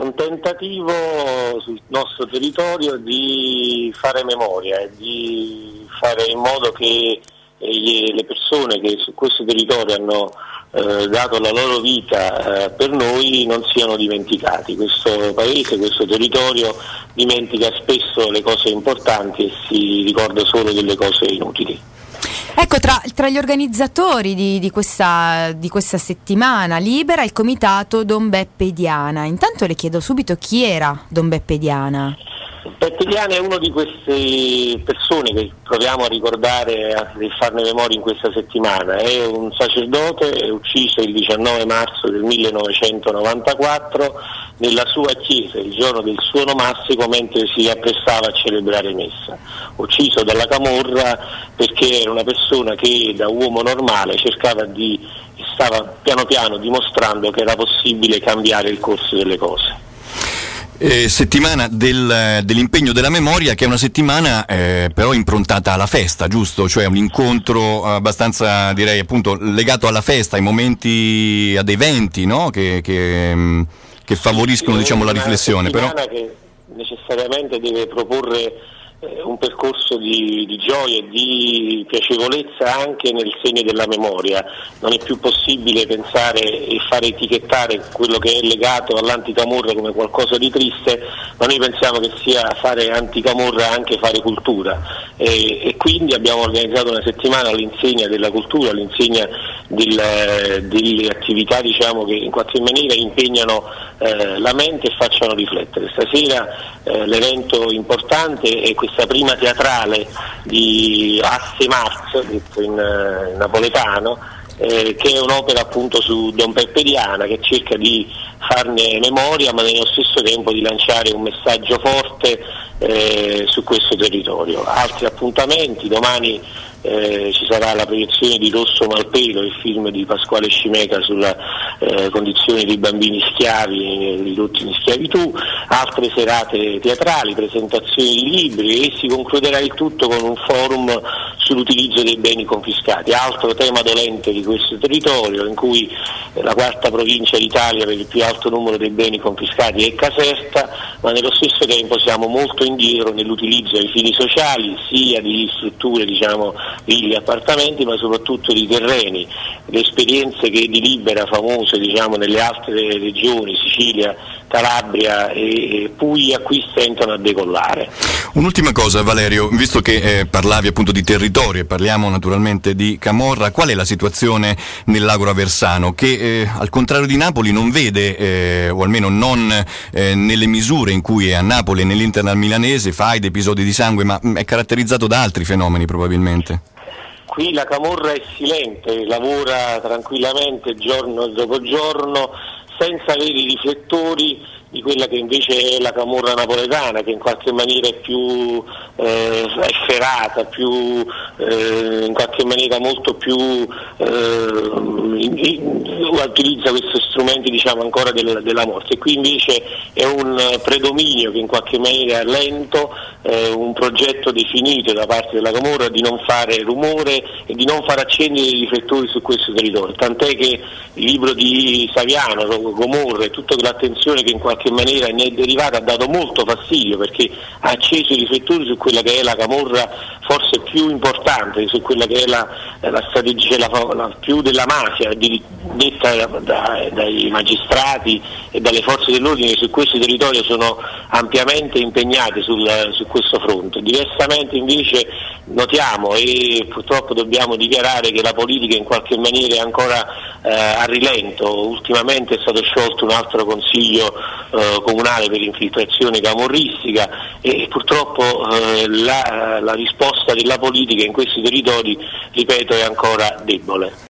un tentativo sul nostro territorio di fare memoria, di fare in modo che le persone che su questo territorio hanno dato la loro vita per noi non siano dimenticati. Questo paese, questo territorio dimentica spesso le cose importanti e si ricorda solo delle cose inutili. Ecco, tra gli organizzatori di questa settimana libera il comitato Don Beppe Diana. Intanto le chiedo subito chi era Don Beppe Diana. Beppe Diana è una di queste persone che proviamo a ricordare e farne memoria in questa settimana. È un sacerdote ucciso il 19 marzo del 1994 nella sua chiesa, il giorno del suo onomastico, mentre si apprestava a celebrare messa. Ucciso dalla camorra perché era una persona che da uomo normale stava piano piano dimostrando che era possibile cambiare il corso delle cose. Settimana dell'impegno della memoria, che è una settimana però improntata alla festa, giusto? Cioè un incontro abbastanza, direi, appunto legato alla festa, ai momenti, ad eventi, no? Che favoriscono, diciamo, la riflessione. Una però che necessariamente deve proporre un percorso di gioia e di piacevolezza anche nel segno della memoria. Non è più possibile pensare e fare etichettare quello che è legato all'anticamorra come qualcosa di triste, ma noi pensiamo che sia fare anticamorra anche fare cultura, e quindi abbiamo organizzato una settimana all'insegna della cultura, all'insegna delle attività, diciamo, che in qualche maniera impegnano la mente e facciano riflettere. Stasera l'evento importante è questa prima teatrale di Asse Marz, detto in napoletano, che è un'opera appunto su Don Beppe Diana, che cerca di farne memoria ma nello stesso tempo di lanciare un messaggio forte su questo territorio. Altri appuntamenti: domani ci sarà la proiezione di Rosso Malpelo, il film di Pasquale Scimeca sulla condizione dei bambini schiavi ridotti in schiavitù, altre serate teatrali, presentazioni di libri, e si concluderà il tutto con un forum sull'utilizzo dei beni confiscati, altro tema dolente di questo territorio, in cui la quarta provincia d'Italia per il più alto numero dei beni confiscati è Caserta, ma nello stesso tempo siamo molto indietro nell'utilizzo ai fini sociali, sia di strutture, diciamo, villi, appartamenti, ma soprattutto di terreni. Le esperienze che di Libera, famose, diciamo, nelle altre regioni, Sicilia, Calabria e Puglia, qui stentano a decollare. Un'ultima cosa, Valerio, visto che parlavi appunto di territorio e parliamo naturalmente di camorra, qual è la situazione nell'Agro Aversano, che al contrario di Napoli non vede, o almeno non nelle misure in cui è a Napoli e nell'Inter milanese, faide, episodi di sangue, ma è caratterizzato da altri fenomeni probabilmente? Qui la camorra è silente, lavora tranquillamente giorno dopo giorno senza avere i riflettori di quella che invece è la camorra napoletana, che in qualche maniera è più efferata, più in qualche maniera molto più utilizza questi strumenti, diciamo, ancora della morte. E qui invece è un predominio che in qualche maniera è lento, un progetto definito da parte della camorra di non fare rumore e di non far accendere i riflettori su questo territorio, tant'è che il libro di Saviano, Gomorra, e tutta l'attenzione che in qualche maniera ne è derivata ha dato molto fastidio, perché ha acceso i riflettori su quella che è la camorra forse più importante, su quella che è la strategia, la più della mafia, detta dai magistrati e dalle forze dell'ordine, che su questo territorio sono ampiamente impegnate su questo fronte. Diversamente invece notiamo, e purtroppo dobbiamo dichiarare, che la politica in qualche maniera è ancora a rilento. Ultimamente è stato sciolto un altro consiglio comunale per infiltrazione camorristica, e purtroppo la risposta della politica in questi territori, ripeto, è ancora debole.